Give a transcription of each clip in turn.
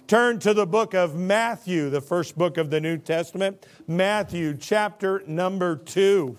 Turn to the book of Matthew, the first book of the New Testament, Matthew chapter number 2.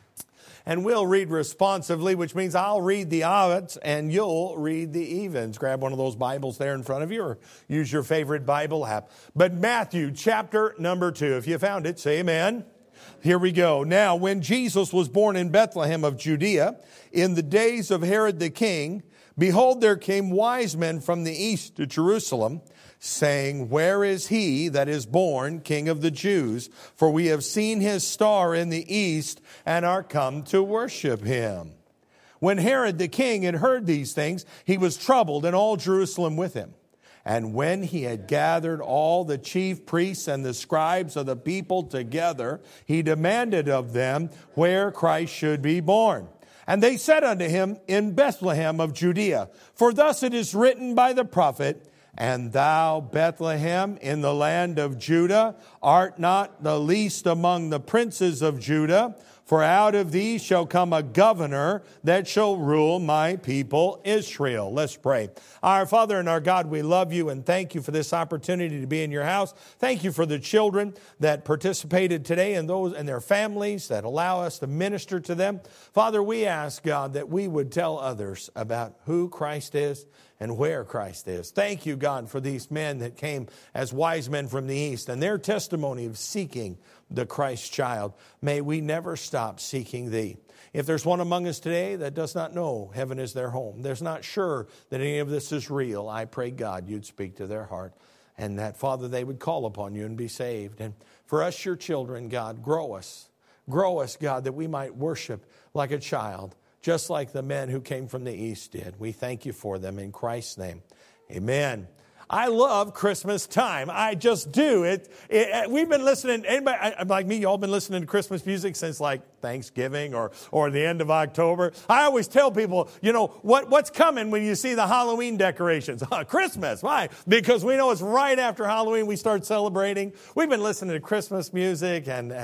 And we'll read responsively, which means I'll read the odds and you'll read the evens. Grab one of those Bibles there in front of you or use your favorite Bible app. But Matthew chapter number 2. If you found it, say amen. Here we go. Now, when Jesus was born in Bethlehem of Judea, in the days of Herod the king, behold, there came wise men from the east to Jerusalem, saying, where is he that is born King of the Jews? For we have seen his star in the east and are come to worship him. When Herod the king had heard these things, he was troubled, and all Jerusalem with him. And when he had gathered all the chief priests and the scribes of the people together, he demanded of them where Christ should be born. And they said unto him, in Bethlehem of Judea, for thus it is written by the prophet, and thou, Bethlehem, in the land of Judah, art not the least among the princes of Judah, for out of thee shall come a governor that shall rule my people Israel. Let's pray. Our Father and our God, we love you and thank you for this opportunity to be in your house. Thank you for the children that participated today and those and their families that allow us to minister to them. Father, we ask, God, that we would tell others about who Christ is and where Christ is. Thank you, God, for these men that came as wise men from the east and their testimony of seeking the Christ child. May we never stop seeking thee. If there's one among us today that does not know heaven is their home, there's not sure that any of this is real, I pray, God, you'd speak to their heart and that, Father, they would call upon you and be saved. And for us, your children, God, grow us. Grow us, God, that we might worship like a child, just like the men who came from the east did. We thank you for them in Christ's name. Amen. I love Christmas time. I just do. We've been listening, anybody like me, y'all been listening to Christmas music since like Thanksgiving or the end of October. I always tell people, you know, what's coming when you see the Halloween decorations? Christmas. Why? Because we know it's right after Halloween we start celebrating. We've been listening to Christmas music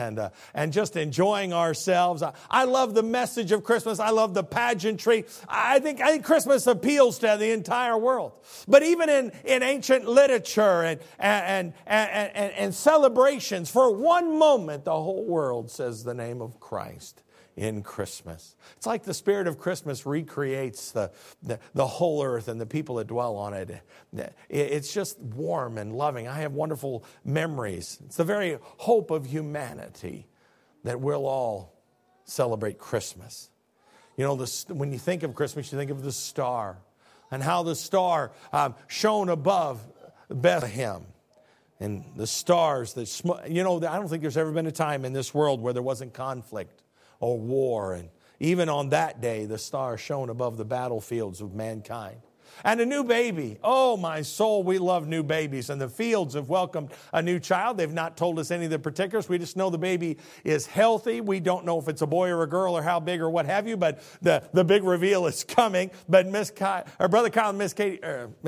and just enjoying ourselves. I love the message of Christmas. I love the pageantry. I think Christmas appeals to the entire world. But even in ancient literature and celebrations, for one moment, the whole world says the name of Christ in Christmas. It's like the spirit of Christmas recreates the whole earth and the people that dwell on it. It's just warm and loving. I have wonderful memories. It's the very hope of humanity that we'll all celebrate Christmas. You know, when you think of Christmas, you think of the star. And how the star shone above Bethlehem. And the stars that, you know, I don't think there's ever been a time in this world where there wasn't conflict or war. And even on that day, the star shone above the battlefields of mankind. And a new baby. Oh, my soul, we love new babies. And the fields have welcomed a new child. They've not told us any of the particulars. We just know the baby is healthy. We don't know if it's a boy or a girl or how big or what have you, but the big reveal is coming. But Brother Kyle and Miss Katie,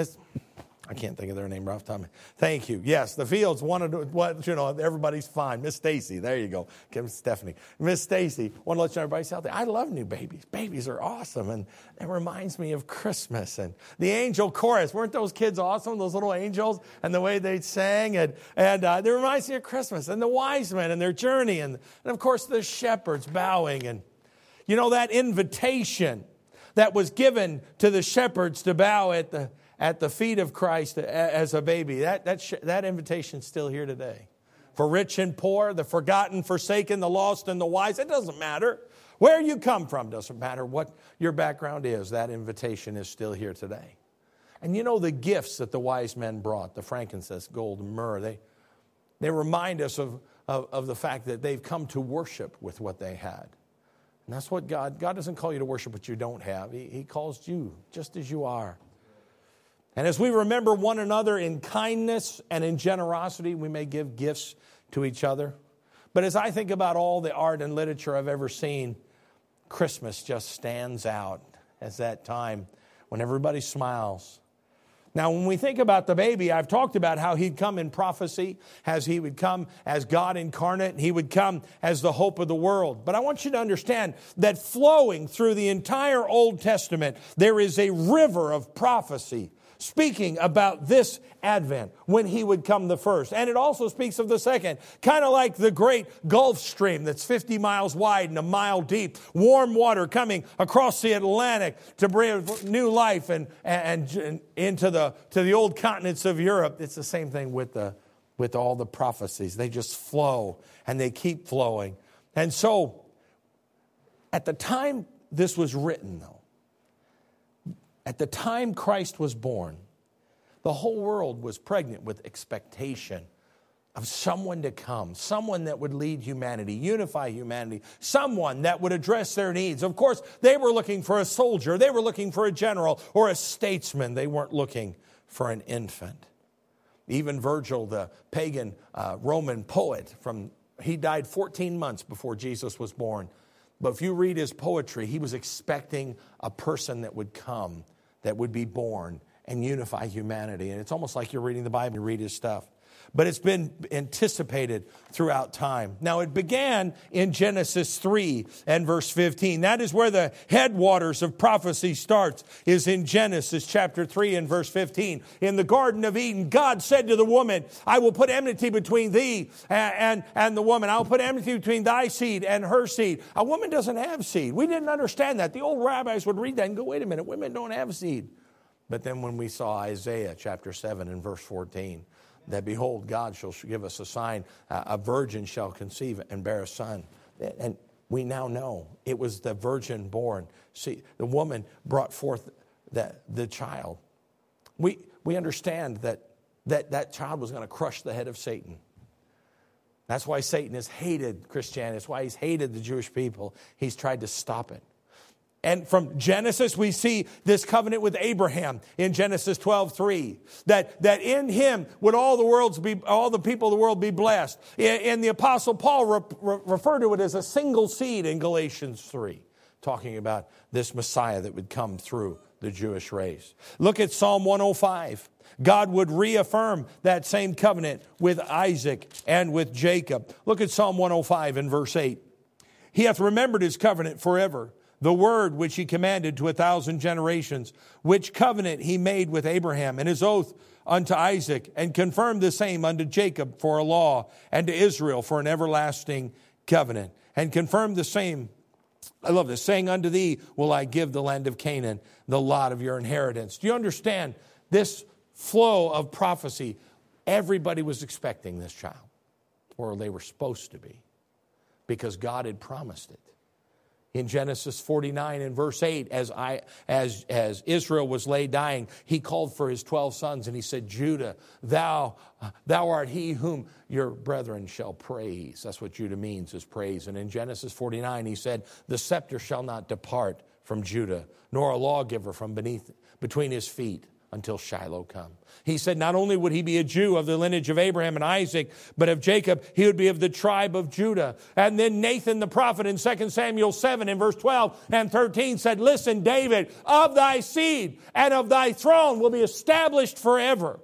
I can't think of their name right off the top. Thank you. Yes, the fields wanted to, everybody's fine. Miss Stacy, there you go. Stephanie. Miss Stacy, want to let you know everybody's out there. I love new babies. Babies are awesome, and it reminds me of Christmas. And the angel chorus, weren't those kids awesome, those little angels, and the way they sang? And it reminds me of Christmas, and the wise men and their journey, and of course the shepherds bowing. And you know, that invitation that was given to the shepherds to bow at the feet of Christ as a baby. That invitation's still here today. For rich and poor, the forgotten, forsaken, the lost and the wise. It doesn't matter. Where you come from doesn't matter what your background is. That invitation is still here today. And you know the gifts that the wise men brought, the frankincense, gold, and myrrh, they remind us of the fact that they've come to worship with what they had. And that's what God doesn't call you to worship what you don't have. He calls you just as you are. And as we remember one another in kindness and in generosity, we may give gifts to each other. But as I think about all the art and literature I've ever seen, Christmas just stands out as that time when everybody smiles. Now, when we think about the baby, I've talked about how he'd come in prophecy, as he would come as God incarnate, and he would come as the hope of the world. But I want you to understand that flowing through the entire Old Testament, there is a river of prophecy speaking about this advent when he would come the first. And it also speaks of the second, kind of like the great Gulf Stream that's 50 miles wide and a mile deep. Warm water coming across the Atlantic to bring new life and into the old continents of Europe. It's the same thing with all the prophecies. They just flow and they keep flowing. And so at the time this was written, though, at the time Christ was born, the whole world was pregnant with expectation of someone to come, someone that would lead humanity, unify humanity, someone that would address their needs. Of course, they were looking for a soldier, they were looking for a general or a statesman. They weren't looking for an infant. Even Virgil, the pagan Roman poet, he died 14 months before Jesus was born. But if you read his poetry, he was expecting a person that would come, that would be born and unify humanity. And it's almost like you're reading the Bible, you read his stuff. But it's been anticipated throughout time. Now, it began in Genesis 3 and verse 15. That is where the headwaters of prophecy starts, is in Genesis chapter 3 and verse 15. In the Garden of Eden, God said to the woman, I will put enmity between thee and the woman. I will put enmity between thy seed and her seed. A woman doesn't have seed. We didn't understand that. The old rabbis would read that and go, wait a minute, women don't have seed. But then when we saw Isaiah chapter 7 and verse 14, that behold, God shall give us a sign, a virgin shall conceive and bear a son. And we now know it was the virgin born. See, the woman brought forth the child. We understand that child was going to crush the head of Satan. That's why Satan has hated Christianity. That's why he's hated the Jewish people. He's tried to stop it. And from Genesis, we see this covenant with Abraham in Genesis 12:3, that in him would all the people of the world be blessed. And the Apostle Paul referred to it as a single seed in Galatians 3, talking about this Messiah that would come through the Jewish race. Look at Psalm 105. God would reaffirm that same covenant with Isaac and with Jacob. Look at Psalm 105 and verse 8. He hath remembered his covenant forever, the word which he commanded to 1,000 generations, which covenant he made with Abraham, and his oath unto Isaac, and confirmed the same unto Jacob for a law, and to Israel for an everlasting covenant, and confirmed the same, I love this, saying, unto thee will I give the land of Canaan, the lot of your inheritance. Do you understand this flow of prophecy? Everybody was expecting this child, or they were supposed to be, because God had promised it. In Genesis 49 and verse 8, as Israel was laid dying, he called for his 12 sons and he said, Judah, thou art he whom your brethren shall praise. That's what Judah means, is praise. And in Genesis 49, he said, the scepter shall not depart from Judah, nor a lawgiver from between his feet, until Shiloh come. He said not only would he be a Jew of the lineage of Abraham and Isaac, but of Jacob, he would be of the tribe of Judah. And then Nathan the prophet in 2 Samuel 7 in verse 12 and 13 said, listen, David, of thy seed and of thy throne will be established forever.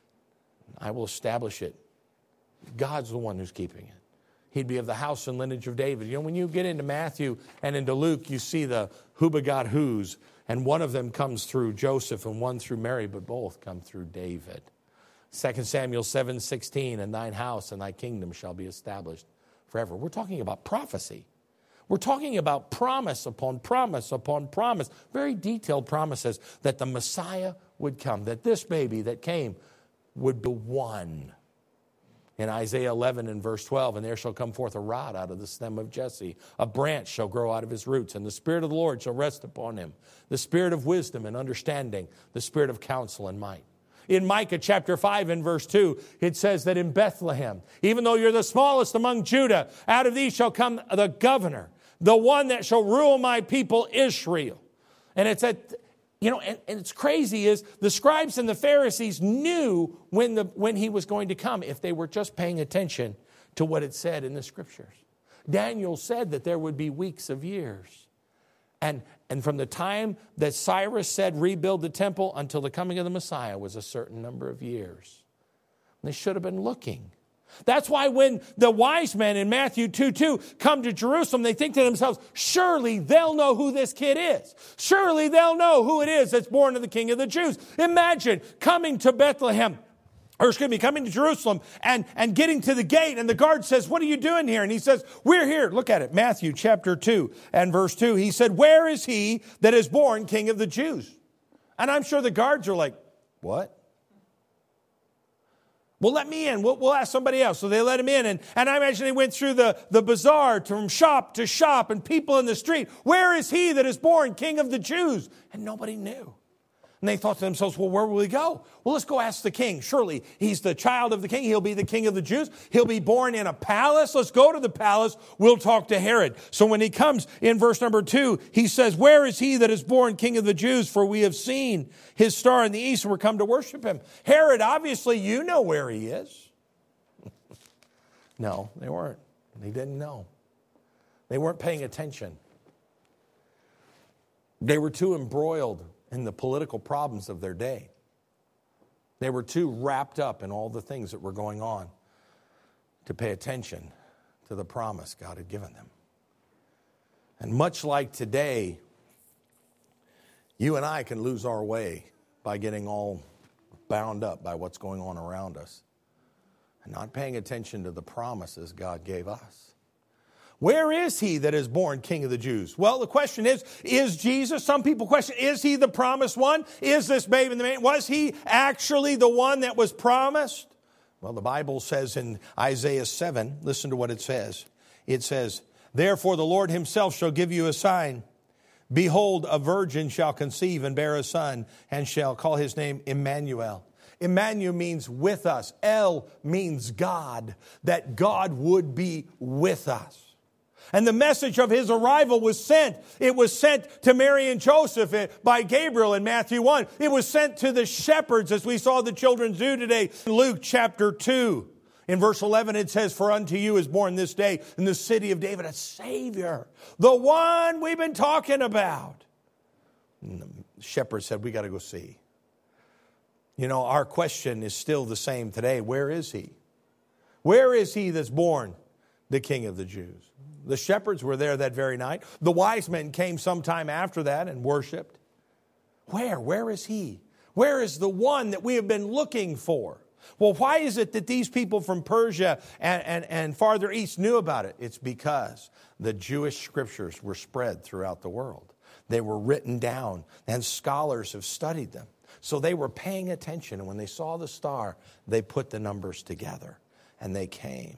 I will establish it. God's the one who's keeping it. He'd be of the house and lineage of David. You know, when you get into Matthew and into Luke, you see the who begot whos. And one of them comes through Joseph and one through Mary, but both come through David. 2 Samuel 7:16, and thine house and thy kingdom shall be established forever. We're talking about prophecy. We're talking about promise upon promise upon promise. Very detailed promises that the Messiah would come, that this baby that came would be one. In Isaiah 11 and verse 12, and there shall come forth a rod out of the stem of Jesse. A branch shall grow out of his roots, and the Spirit of the Lord shall rest upon him. The Spirit of wisdom and understanding, the Spirit of counsel and might. In Micah chapter 5 and verse 2, it says that in Bethlehem, even though you're the smallest among Judah, out of thee shall come the governor, the one that shall rule my people Israel. And it's at... You know, and it's crazy is the scribes and the Pharisees knew when he was going to come if they were just paying attention to what it said in the scriptures. Daniel said that there would be weeks of years. And from the time that Cyrus said rebuild the temple until the coming of the Messiah was a certain number of years. And they should have been looking. That's why when the wise men in Matthew 2:2 come to Jerusalem, they think to themselves, surely they'll know who this kid is. Surely they'll know who it is that's born of the King of the Jews. Imagine coming to coming to Jerusalem and getting to the gate, and the guard says, what are you doing here? And he says, we're here. Look at it, Matthew chapter 2 and verse 2. He said, where is he that is born King of the Jews? And I'm sure the guards are like, what? Well, let me in. We'll ask somebody else. So they let him in. And I imagine they went through the bazaar from shop to shop and people in the street. Where is he that is born King of the Jews? And nobody knew. And they thought to themselves, well, where will we go? Well, let's go ask the king. Surely he's the child of the king. He'll be the King of the Jews. He'll be born in a palace. Let's go to the palace. We'll talk to Herod. So when he comes in verse number 2, he says, where is he that is born King of the Jews? For we have seen his star in the east and we're come to worship him. Herod, obviously, you know where he is. No, they weren't. They didn't know. They weren't paying attention. They were too embroiled in the political problems of their day. They were too wrapped up in all the things that were going on to pay attention to the promise God had given them. And much like today, you and I can lose our way by getting all bound up by what's going on around us and not paying attention to the promises God gave us. Where is he that is born King of the Jews? Well, the question is Jesus? Some people question, is he the promised one? Is this babe in the manger? Was he actually the one that was promised? Well, the Bible says in Isaiah 7, listen to what it says. It says, therefore the Lord himself shall give you a sign. Behold, a virgin shall conceive and bear a son, and shall call his name Emmanuel. Emmanuel means with us. El means God, that God would be with us. And the message of his arrival was sent. It was sent to Mary and Joseph by Gabriel in Matthew 1. It was sent to the shepherds as we saw the children do today. In Luke chapter 2, in verse 11 it says, for unto you is born this day in the city of David a Savior, the one we've been talking about. And the shepherds said, we got to go see. You know, our question is still the same today. Where is he? Where is he that's born the King of the Jews? The shepherds were there that very night. The wise men came sometime after that and worshiped. Where? Where is he? Where is the one that we have been looking for? Well, why is it that these people from Persia and farther east knew about it? It's because the Jewish scriptures were spread throughout the world. They were written down, and scholars have studied them. So they were paying attention, and when they saw the star, they put the numbers together, and they came.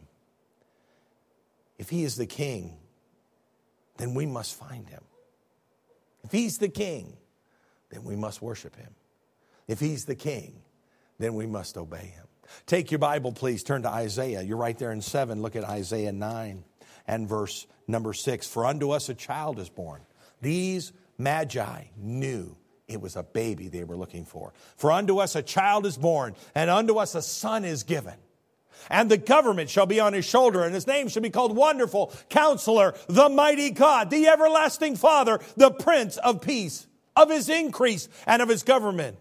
If he is the king, then we must find him. If he's the king, then we must worship him. If he's the king, then we must obey him. Take your Bible, please. Turn to Isaiah. You're right there in 7. Look at Isaiah 9 and verse number 6. For unto us a child is born. These magi knew it was a baby they were looking for. For unto us a child is born, and unto us a son is given. And the government shall be on his shoulder, and his name shall be called Wonderful, Counselor, the Mighty God, the Everlasting Father, the Prince of Peace. Of his increase and of his government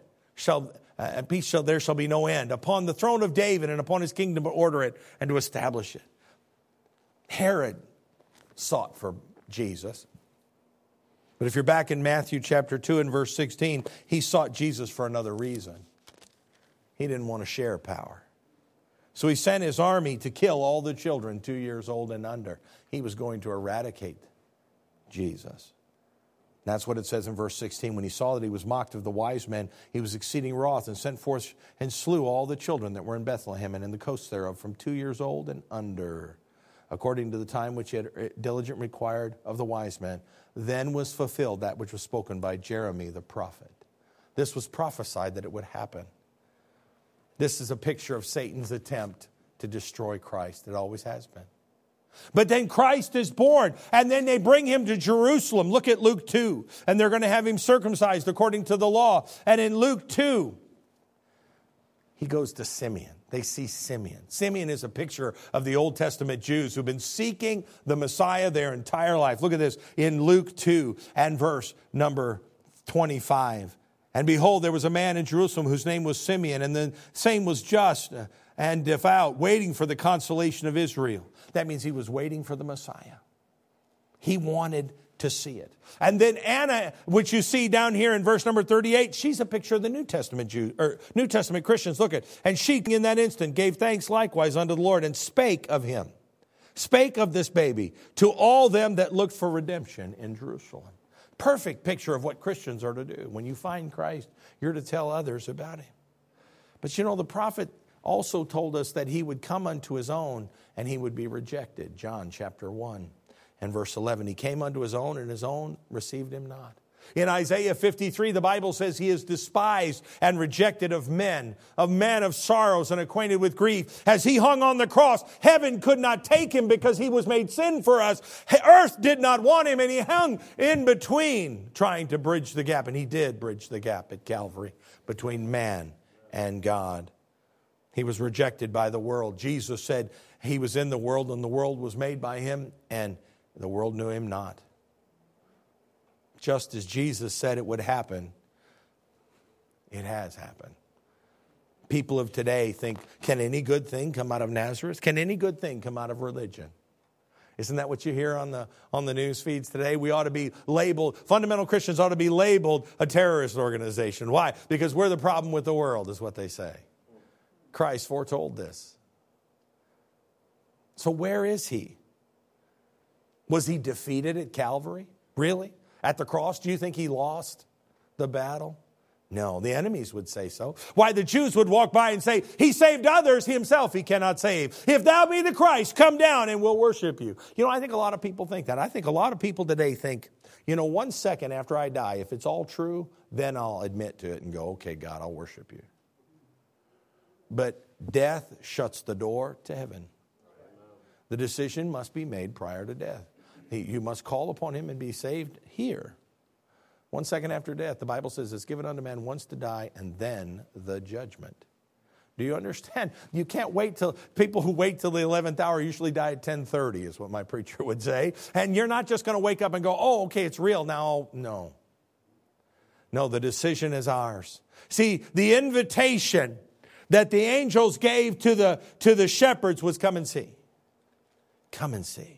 there shall be no end. Upon the throne of David and upon his kingdom to order it and to establish it. Herod sought for Jesus. But if you're back in Matthew chapter 2 and verse 16, he sought Jesus for another reason. He didn't want to share power. So he sent his army to kill all the children 2 years old and under. He was going to eradicate Jesus. That's what it says in verse 16. When he saw that he was mocked of the wise men, he was exceeding wroth and sent forth and slew all the children that were in Bethlehem and in the coasts thereof from 2 years old and under, according to the time which he had diligently required of the wise men. Then was fulfilled that which was spoken by Jeremy the prophet. This was prophesied that it would happen. This is a picture of Satan's attempt to destroy Christ. It always has been. But then Christ is born, and then they bring him to Jerusalem. Look at Luke 2. And they're going to have him circumcised according to the law. And in Luke 2, he goes to Simeon. They see Simeon. Simeon is a picture of the Old Testament Jews who've been seeking the Messiah their entire life. Look at this in Luke 2 and verse number 25. And behold, there was a man in Jerusalem whose name was Simeon, and the same was just, and devout, waiting for the consolation of Israel. That means he was waiting for the Messiah. He wanted to see it. And then Anna, which you see down here in verse number 38, she's a picture of the New Testament Jews, or New Testament Christians. Look at, and she in that instant gave thanks likewise unto the Lord and spake of him. Spake of this baby to all them that looked for redemption in Jerusalem. Perfect picture of what Christians are to do. When you find Christ, you're to tell others about him. But you know, the prophet also told us that he would come unto his own and he would be rejected. John chapter 1 and verse 11. He came unto his own and his own received him not. In Isaiah 53, the Bible says he is despised and rejected of men, a man of sorrows and acquainted with grief. As he hung on the cross, heaven could not take him because he was made sin for us. Earth did not want him, and he hung in between, trying to bridge the gap. And he did bridge the gap at Calvary between man and God. He was rejected by the world. Jesus said he was in the world, and the world was made by him, and the world knew him not. Just as Jesus said it would happen, it has happened. People of today think, can any good thing come out of Nazareth? Can any good thing come out of religion? Isn't that what you hear on the news feeds today? We ought to be labeled, fundamental Christians ought to be labeled a terrorist organization. Why? Because we're the problem with the world, is what they say. Christ foretold this. So where is he? Was he defeated at Calvary? Really? At the cross? Do you think he lost the battle? No, the enemies would say so. Why, the Jews would walk by and say, he saved others, himself he cannot save. If thou be the Christ, come down and we'll worship you. You know, I think a lot of people think that. I think a lot of people today think, you know, 1 second after I die, if it's all true, then I'll admit to it and go, okay, God, I'll worship you. But death shuts the door to heaven. The decision must be made prior to death. You must call upon him and be saved here. 1 second after death, the Bible says it's given unto man once to die and then the judgment. Do you understand? You can't wait till, people who wait till the 11th hour usually die at 10:30 is what my preacher would say. And you're not just going to wake up and go, oh, okay, it's real now. No. No, the decision is ours. See, the invitation that the angels gave to the shepherds was come and see. Come and see.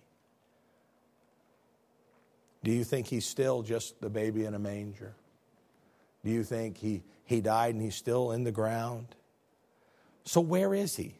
Do you think he's still just the baby in a manger? Do you think he died and he's still in the ground? So where is he?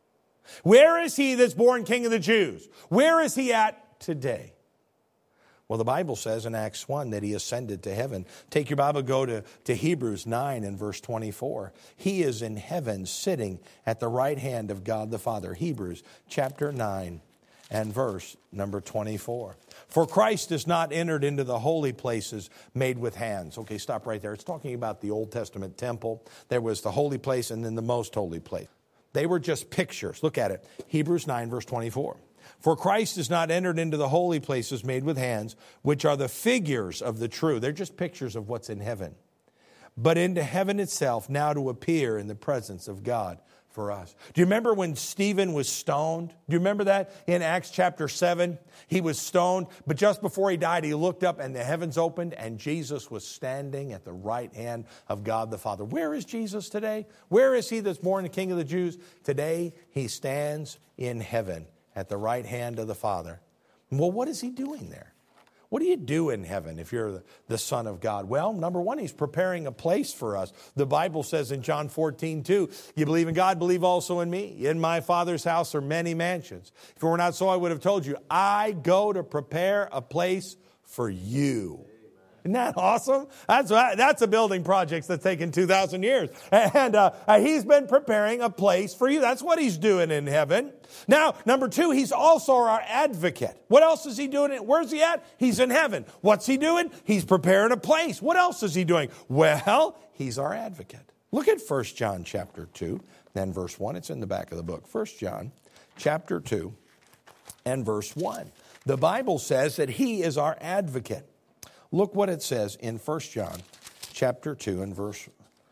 Where is he that's born King of the Jews? Where is he at today? Well, the Bible says in Acts 1 that he ascended to heaven. Take your Bible, go to Hebrews 9 and verse 24. He is in heaven sitting at the right hand of God the Father. Hebrews chapter 9 and verse number 24. For Christ is not entered into the holy places made with hands. Okay, stop right there. It's talking about the Old Testament temple. There was the holy place and then the most holy place. They were just pictures. Look at it. Hebrews 9 verse 24. For Christ is not entered into the holy places made with hands, which are the figures of the true. They're just pictures of what's in heaven. But into heaven itself, now to appear in the presence of God for us. Do you remember when Stephen was stoned? Do you remember that in Acts chapter 7? He was stoned, but just before he died, he looked up and the heavens opened and Jesus was standing at the right hand of God the Father. Where is Jesus today? Where is he that's born the King of the Jews? Today, he stands in heaven at the right hand of the Father. Well, what is he doing there? What do you do in heaven if you're the Son of God? Well, number one, he's preparing a place for us. The Bible says in John 14:2, you believe in God, believe also in me. In my Father's house are many mansions. If it were not so, I would have told you, I go to prepare a place for you. Isn't that awesome? That's a building project that's taken 2,000 years. And he's been preparing a place for you. That's what he's doing in heaven. Now, number two, he's also our advocate. What else is he doing? Where's he at? He's in heaven. What's he doing? He's preparing a place. What else is he doing? Well, he's our advocate. Look at 1 John chapter 2 and verse 1. It's in the back of the book. 1 John chapter 2 and verse 1. The Bible says that he is our advocate. Look what it says in 1 John chapter 2 and verse,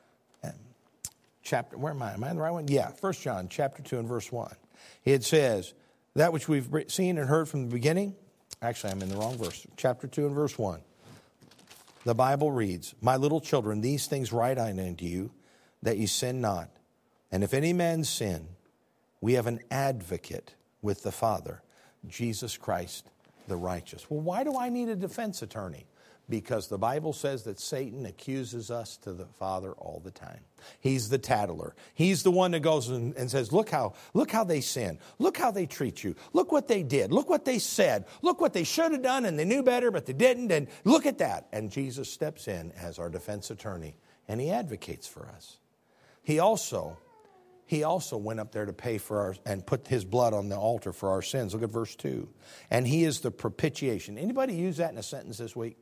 where am I? Am I in the right one? Yeah, 1 John chapter 2 and verse 1. It says, that which we've seen and heard from the beginning. Actually, I'm in the wrong verse. Chapter 2 and verse 1. The Bible reads, my little children, these things write I unto you, that ye sin not. And if any man sin, We have an advocate with the Father, Jesus Christ the righteous. Well, why do I need a defense attorney? Because the Bible says that Satan accuses us to the Father all the time. He's the tattler. He's the one that goes and says, look how they sin. Look how they treat you. Look what they did. Look what they said. Look what they should have done, and they knew better, but they didn't. And look at that. And Jesus steps in as our defense attorney, and he advocates for us. He also went up there to pay for our, and put his blood on the altar for our sins. Look at verse 2. And he is the propitiation. Anybody use that in a sentence this week?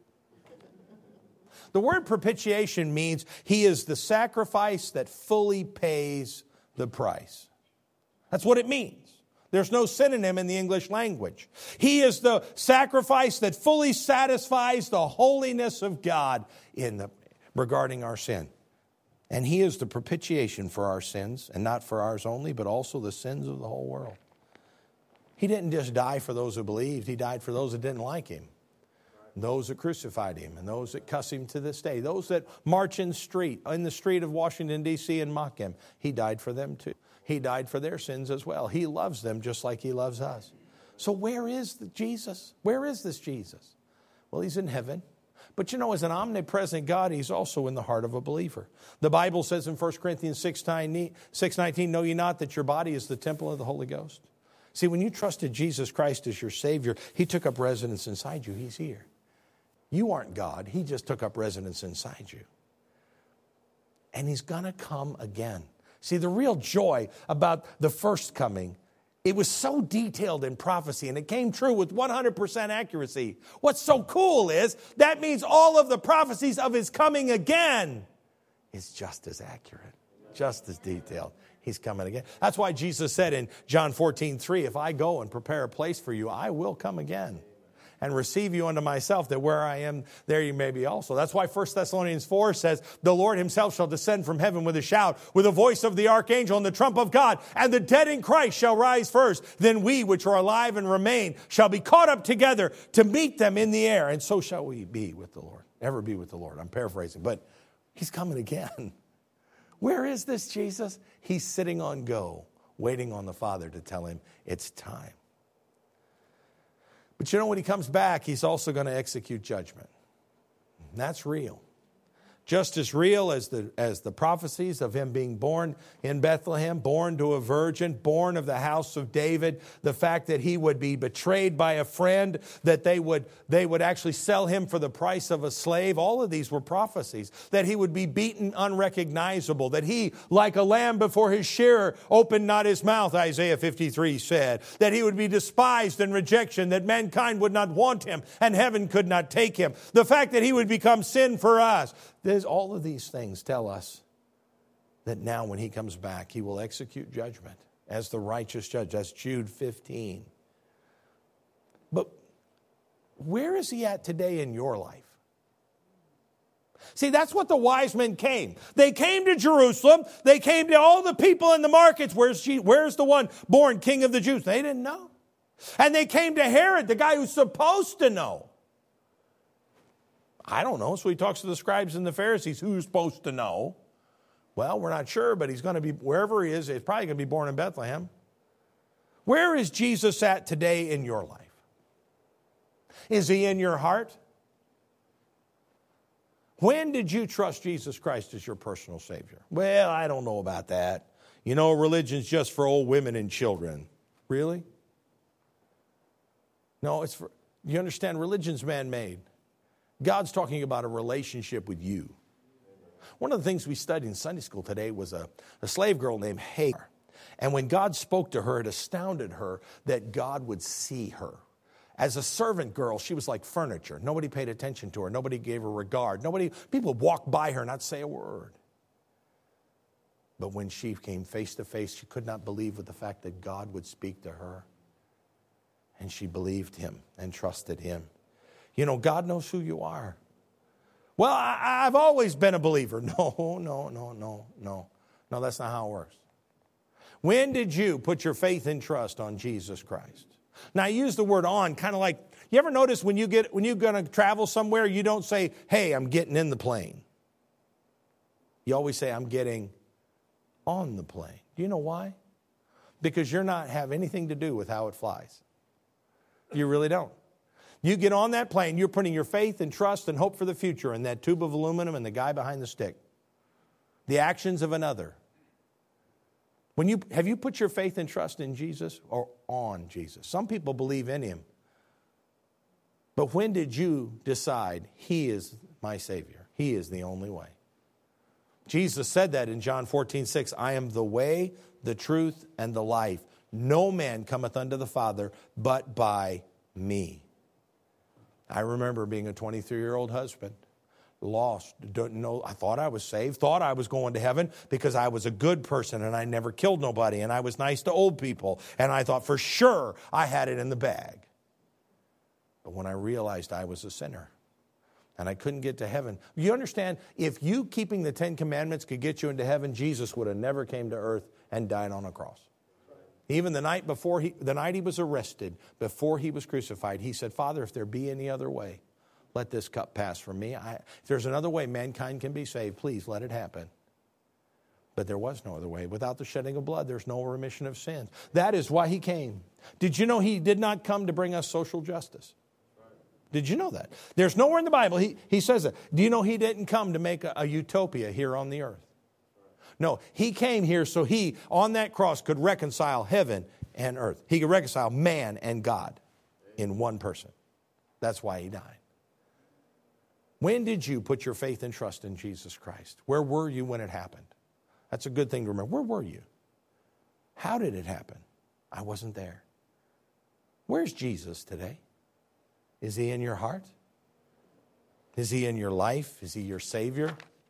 The word propitiation means he is the sacrifice that fully pays the price. That's what it means. There's no synonym in the English language. He is the sacrifice that fully satisfies the holiness of God regarding our sin. And he is the propitiation for our sins, and not for ours only, but also the sins of the whole world. He didn't just die for those who believed. He died for those that didn't like him. Those that crucified him, and those that cuss him to this day. Those that march in the street of Washington, D.C. and mock him. He died for them too. He died for their sins as well. He loves them just like he loves us. So where is Jesus? Where is this Jesus? Well, he's in heaven. But you know, as an omnipresent God, he's also in the heart of a believer. The Bible says in 1 Corinthians 6:19, know ye not that your body is the temple of the Holy Ghost? See, when you trusted Jesus Christ as your Savior, he took up residence inside you. He's here. You aren't God. He just took up residence inside you. And he's going to come again. See, the real joy about the first coming, it was so detailed in prophecy, and it came true with 100% accuracy. What's so cool is that means all of the prophecies of his coming again is just as accurate, just as detailed. He's coming again. That's why Jesus said in John 14:3, if I go and prepare a place for you, I will come again and receive you unto myself, that where I am, there you may be also. That's why 1 Thessalonians 4 says, the Lord himself shall descend from heaven with a shout, with the voice of the archangel and the trump of God, and the dead in Christ shall rise first. Then we, which are alive and remain, shall be caught up together to meet them in the air. And so shall we be with the Lord. Ever be with the Lord. I'm paraphrasing, but he's coming again. Where is this Jesus? He's sitting on go, waiting on the Father to tell him it's time. But you know, when he comes back, he's also going to execute judgment. And that's real. Just as real as the prophecies of him being born in Bethlehem, born to a virgin, born of the house of David, the fact that he would be betrayed by a friend, that they would actually sell him for the price of a slave. All of these were prophecies. That he would be beaten unrecognizable, that he, like a lamb before his shearer, opened not his mouth, Isaiah 53 said. That he would be despised and rejection, that mankind would not want him and heaven could not take him. The fact that he would become sin for us. All of these things tell us that now when he comes back, he will execute judgment as the righteous judge. That's Jude 15. But where is he at today in your life? See, that's what the wise men came. They came to Jerusalem. They came to all the people in the markets. Where's the one born king of the Jews? They didn't know. And they came to Herod, the guy who's supposed to know. I don't know. So he talks to the scribes and the Pharisees. Who's supposed to know? Well, we're not sure, but he's going to be, wherever he is, he's probably going to be born in Bethlehem. Where is Jesus at today in your life? Is he in your heart? When did you trust Jesus Christ as your personal Savior? Well, I don't know about that. You know, religion's just for old women and children. Really? No, it's for, you understand, religion's man-made. God's talking about a relationship with you. One of the things we studied in Sunday school today was a slave girl named Hagar. And when God spoke to her, it astounded her that God would see her. As a servant girl, she was like furniture. Nobody paid attention to her. Nobody gave her regard. People would walk by her and not say a word. But when she came face to face, she could not believe with the fact that God would speak to her. And she believed him and trusted him. You know, God knows who you are. Well, I've always been a believer. No, that's not how it works. When did you put your faith and trust on Jesus Christ? Now, I use the word on kind of like, you ever notice when you're going to travel somewhere, you don't say, hey, I'm getting in the plane. You always say, I'm getting on the plane. Do you know why? because you're not have anything to do with how it flies. You really don't. You get on that plane, you're putting your faith and trust and hope for the future in that tube of aluminum and the guy behind the stick. The actions of another. Have you put your faith and trust in Jesus or on Jesus? Some people believe in him. But when did you decide he is my Savior? He is the only way. Jesus said that in John 14:6. I am the way, the truth, and the life. No man cometh unto the Father but by me. I remember being a 23-year-old husband. Lost, don't know. I thought I was saved, thought I was going to heaven because I was a good person and I never killed nobody and I was nice to old people. And I thought for sure I had it in the bag. But when I realized I was a sinner and I couldn't get to heaven, you understand, if you keeping the 10 Commandments could get you into heaven, Jesus would have never came to earth and died on a cross. Even the night he was arrested, before he was crucified, he said, Father, if there be any other way, let this cup pass from me. If there's another way mankind can be saved, please let it happen. But there was no other way. Without the shedding of blood, there's no remission of sins. That is why he came. Did you know he did not come to bring us social justice? Did you know that? There's nowhere in the Bible he says that. Do you know he didn't come to make a utopia here on the earth? No, he came here so he, on that cross, could reconcile heaven and earth. He could reconcile man and God in one person. That's why he died. When did you put your faith and trust in Jesus Christ? Where were you when it happened? That's a good thing to remember. Where were you? How did it happen? I wasn't there. Where's Jesus today? Is he in your heart? Is he in your life? Is he your Savior?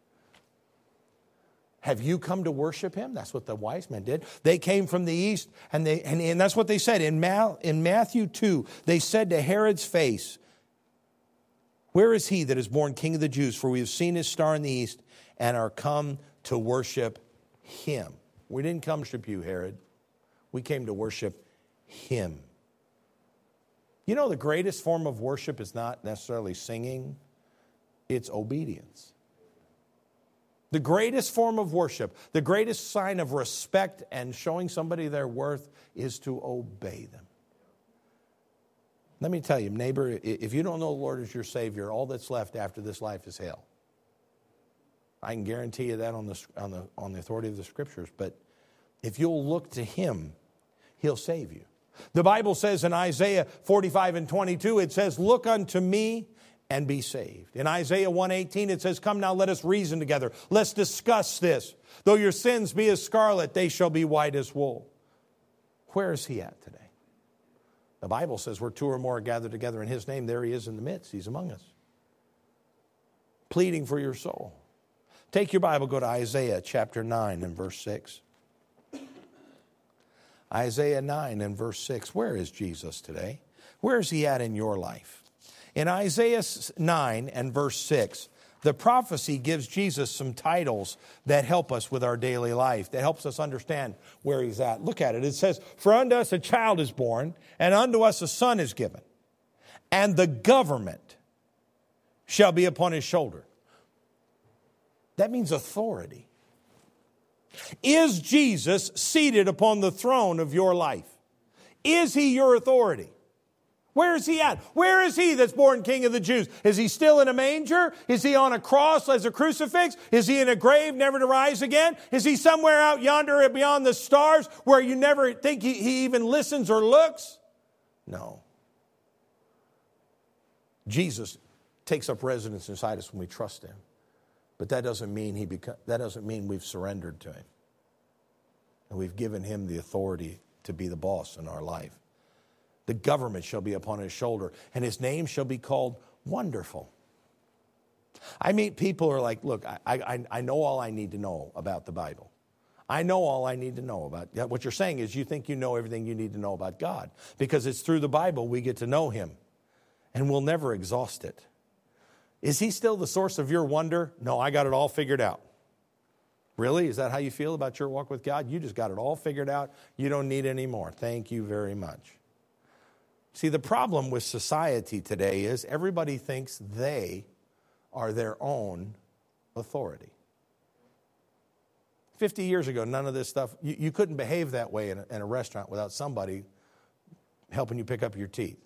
Have you come to worship him? That's what the wise men did. They came from the east, and that's what they said. In Matthew 2, they said to Herod's face, where is he that is born King of the Jews? For we have seen his star in the east and are come to worship him. We didn't come to worship you, Herod. We came to worship him. You know, the greatest form of worship is not necessarily singing. It's obedience. The greatest form of worship, the greatest sign of respect and showing somebody their worth is to obey them. Let me tell you, neighbor, if you don't know the Lord as your Savior, all that's left after this life is hell. I can guarantee you that on the authority of the Scriptures. But if you'll look to him, he'll save you. The Bible says in Isaiah 45:22, it says, look unto me and be saved. In Isaiah 1:18, it says, come now, let us reason together. Let's discuss this. Though your sins be as scarlet, they shall be white as wool. Where is he at today? The Bible says where two or more are gathered together in his name, there he is in the midst. He's among us. Pleading for your soul. Take your Bible, go to Isaiah chapter 9 and verse 6. Isaiah 9 and verse 6. Where is Jesus today? Where is he at in your life? In Isaiah 9 and verse 6, the prophecy gives Jesus some titles that help us with our daily life, that helps us understand where he's at. Look at it. It says, for unto us a child is born, and unto us a son is given, and the government shall be upon his shoulder. That means authority. Is Jesus seated upon the throne of your life? Is he your authority? Where is he at? Where is he that's born King of the Jews? Is he still in a manger? Is he on a cross as a crucifix? Is he in a grave never to rise again? Is he somewhere out yonder beyond the stars where you never think he even listens or looks? No. Jesus takes up residence inside us when we trust him. But that doesn't mean we've surrendered to him. And we've given him the authority to be the boss in our life. The government shall be upon his shoulder, and his name shall be called Wonderful. I meet people who are like, look, I know all I need to know about the Bible. I know all I need to know about. What you're saying is you think you know everything you need to know about God, because it's through the Bible we get to know him, and we'll never exhaust it. Is he still the source of your wonder? No, I got it all figured out. Really? Is that how you feel about your walk with God? You just got it all figured out. You don't need any more. Thank you very much. See, the problem with society today is everybody thinks they are their own authority. 50 years ago, none of this stuff, you couldn't behave that way in a restaurant without somebody helping you pick up your teeth.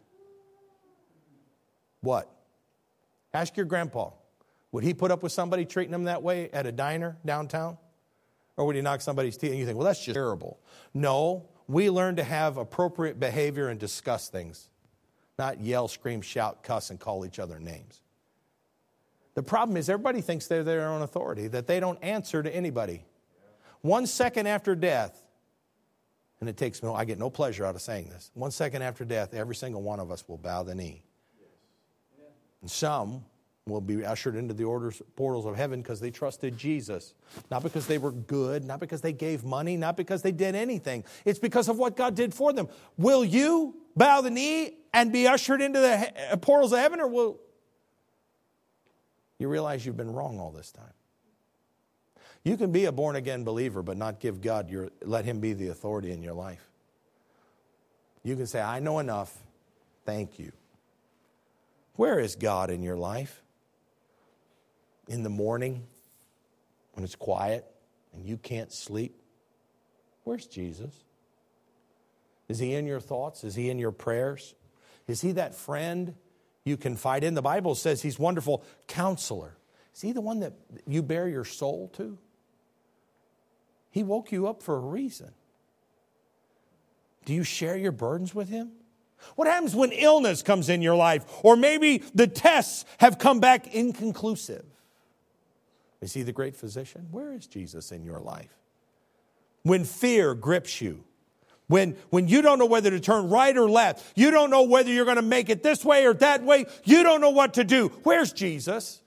What? Ask your grandpa. Would he put up with somebody treating him that way at a diner downtown? Or would he knock somebody's teeth? And you think, well, that's just terrible. No, we learn to have appropriate behavior and discuss things. Not yell, scream, shout, cuss, and call each other names. The problem is everybody thinks they're their own authority, that they don't answer to anybody. 1 second after death, and I get no pleasure out of saying this. 1 second after death, every single one of us will bow the knee. And some will be ushered into the portals of heaven because they trusted Jesus. Not because they were good, not because they gave money, not because they did anything. It's because of what God did for them. Will you bow the knee and be ushered into the portals of heaven, or will you realize you've been wrong all this time? You can be a born-again believer but not give God let Him be the authority in your life. You can say, I know enough. Thank you. Where is God in your life? In the morning, when it's quiet and you can't sleep, where's Jesus? Is He in your thoughts? Is He in your prayers? Is He that friend you confide in? The Bible says He's wonderful counselor. Is He the one that you bear your soul to? He woke you up for a reason. Do you share your burdens with Him? What happens when illness comes in your life? Or maybe the tests have come back inconclusive. Is He the great physician? Where is Jesus in your life? When fear grips you, when you don't know whether to turn right or left, you don't know whether you're going to make it this way or that way, you don't know what to do. Where's Jesus?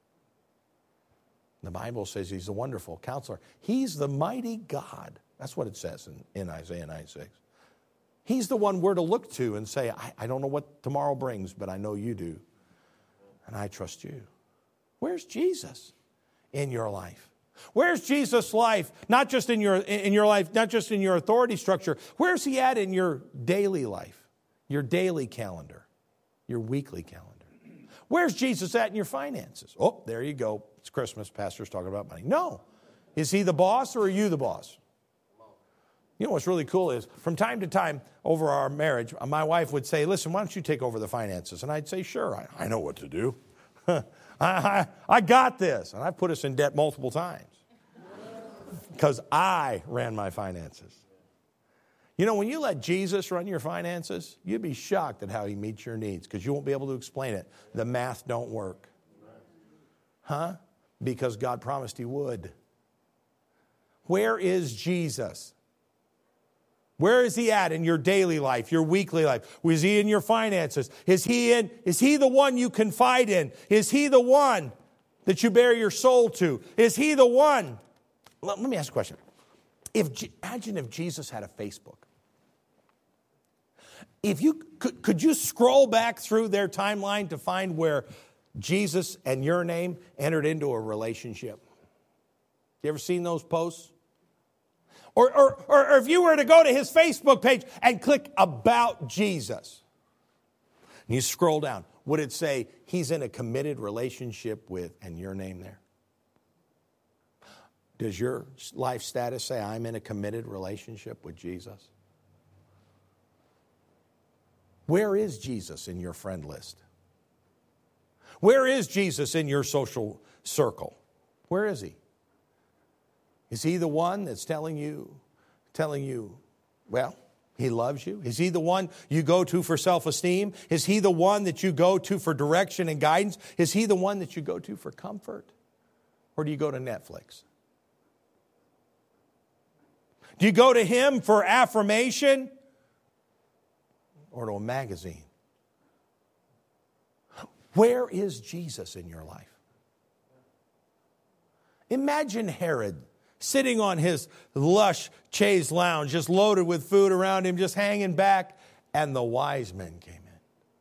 The Bible says He's a wonderful counselor. He's the mighty God. That's what it says in Isaiah 9:6. He's the one we're to look to and say, I don't know what tomorrow brings, but I know you do. And I trust you. Where's Jesus in your life? Where's Jesus' life? Not just in your life, not just in your authority structure. Where's He at in your daily life, your daily calendar, your weekly calendar? Where's Jesus at in your finances? Oh, there you go. It's Christmas. Pastor's talking about money. No. Is He the boss or are you the boss? You know what's really cool is from time to time over our marriage, my wife would say, listen, why don't you take over the finances? And I'd say, sure, I know what to do. I got this. And I've put us in debt multiple times because I ran my finances. You know, when you let Jesus run your finances, you'd be shocked at how He meets your needs because you won't be able to explain it. The math don't work. Huh? Because God promised He would. Where is Jesus? Where is He at in your daily life, your weekly life? Is He in your finances? Is He the one you confide in? Is He the one that you bear your soul to? Is He the one? Let me ask a question. Imagine if Jesus had a Facebook. If you could you scroll back through their timeline to find where Jesus and your name entered into a relationship? You ever seen those posts? Or if you were to go to His Facebook page and click About Jesus, and you scroll down, would it say He's in a committed relationship with, and your name there? Does your life status say, I'm in a committed relationship with Jesus? Where is Jesus in your friend list? Where is Jesus in your social circle? Where is He? Is He the one that's telling you, well, He loves you? Is He the one you go to for self-esteem? Is He the one that you go to for direction and guidance? Is He the one that you go to for comfort? Or do you go to Netflix? Do you go to Him for affirmation? Or to a magazine? Where is Jesus in your life? Imagine Herod sitting on his lush chaise lounge, just loaded with food around him, just hanging back, and the wise men came in.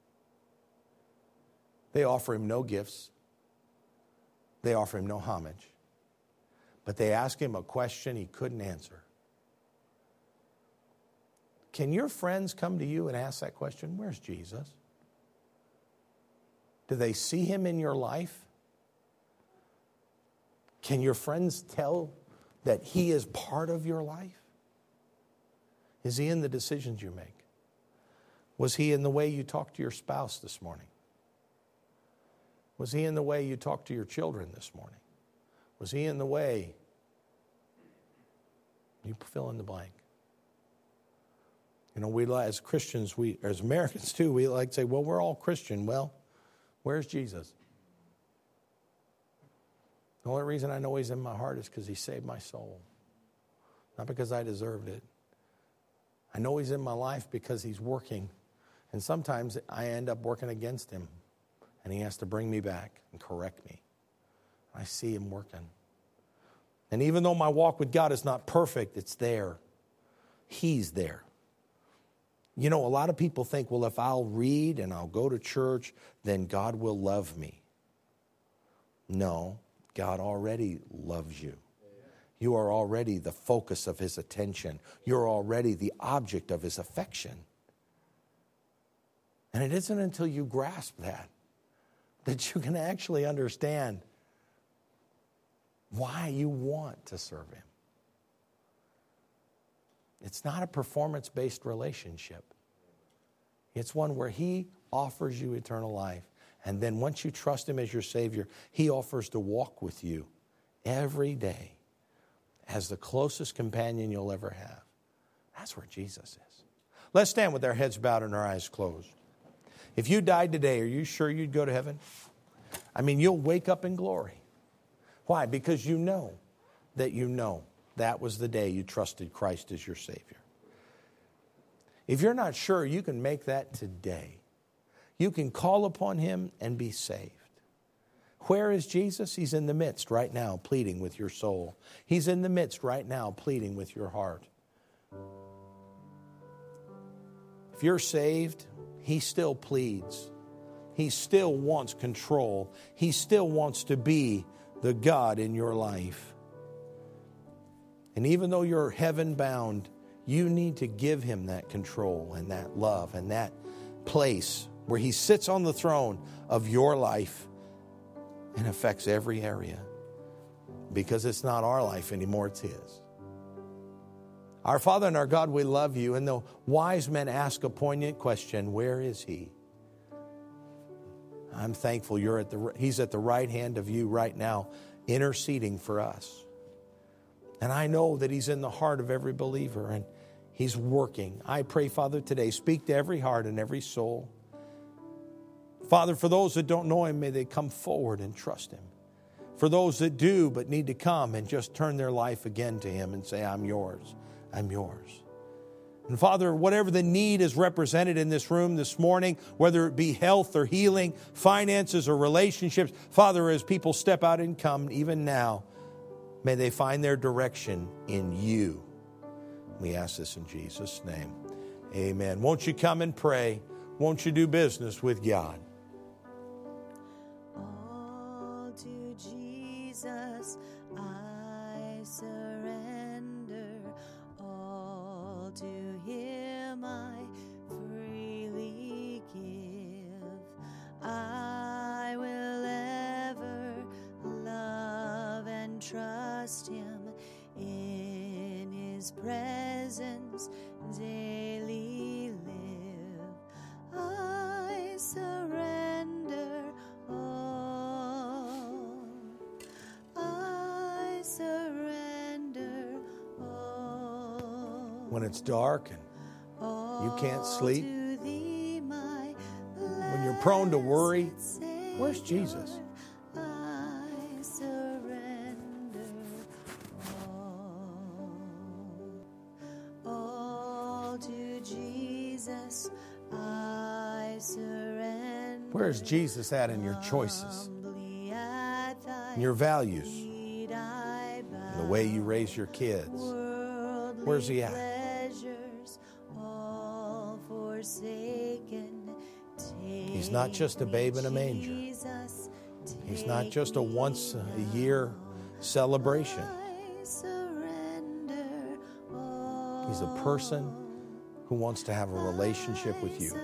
They offer Him no gifts. They offer Him no homage. But they ask Him a question He couldn't answer. Can your friends come to you and ask that question? Where's Jesus? Do they see Him in your life? Can your friends tell that He is part of your life? Is He in the decisions you make? Was He in the way you talked to your spouse this morning? Was He in the way you talked to your children this morning? Was He in the way you fill in the blank? You know, we as Christians, as Americans too, we like to say, well, we're all Christian. Well, where's Jesus? The only reason I know He's in my heart is because He saved my soul. Not because I deserved it. I know He's in my life because He's working. And sometimes I end up working against Him. And He has to bring me back and correct me. I see Him working. And even though my walk with God is not perfect, it's there. He's there. You know, a lot of people think, well, if I'll read and I'll go to church, then God will love me. No, God already loves you. You are already the focus of His attention. You're already the object of His affection. And it isn't until you grasp that you can actually understand why you want to serve Him. It's not a performance-based relationship. It's one where He offers you eternal life. And then once you trust Him as your Savior, He offers to walk with you every day as the closest companion you'll ever have. That's where Jesus is. Let's stand with our heads bowed and our eyes closed. If you died today, are you sure you'd go to heaven? I mean, you'll wake up in glory. Why? Because you know that was the day you trusted Christ as your Savior. If you're not sure, you can make that today. You can call upon Him and be saved. Where is Jesus? He's in the midst right now, pleading with your soul. He's in the midst right now, pleading with your heart. If you're saved, He still pleads. He still wants control. He still wants to be the God in your life. And even though you're heaven bound, you need to give Him that control and that love and that place where He sits on the throne of your life and affects every area. Because it's not our life anymore, it's His. Our Father and our God, we love You. And the wise men ask a poignant question, where is He? I'm thankful He's at the right hand of You right now, interceding for us. And I know that He's in the heart of every believer and He's working. I pray, Father, today, speak to every heart and every soul. Father, for those that don't know Him, may they come forward and trust Him. For those that do but need to come and just turn their life again to Him and say, I'm yours, I'm yours. And Father, whatever the need is represented in this room this morning, whether it be health or healing, finances or relationships, Father, as people step out and come even now, may they find their direction in You. We ask this in Jesus' name. Amen. Won't you come and pray? Won't you do business with God? All to Jesus I surrender. All to Him I freely give. I will ever love and trust Him, in His presence daily live. I surrender all. I surrender all. When it's dark and you can't sleep, when you're prone to worry, where's Jesus? Where's Jesus at in your choices, in your values, in the way you raise your kids? Where's He at? He's not just a babe in a manger. He's not just a once-a-year celebration. He's a person who wants to have a relationship with you.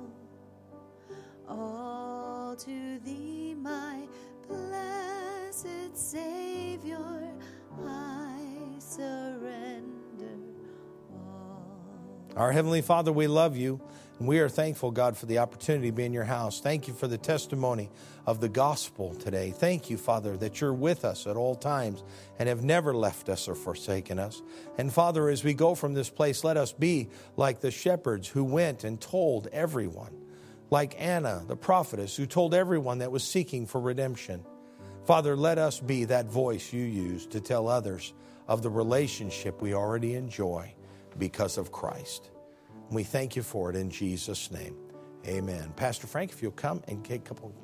All to Thee, my blessed Our Heavenly Father, we love you, and we are thankful, God, for the opportunity to be in your house. Thank you for the testimony of the gospel today. Thank you, Father, that you're with us at all times and have never left us or forsaken us. And Father, as we go from this place, let us be like the shepherds who went and told everyone, like Anna, the prophetess, who told everyone that was seeking for redemption. Father, let us be that voice you use to tell others of the relationship we already enjoy because of Christ. We thank you for it in Jesus' name. Amen. Pastor Frank, if you'll come and take a couple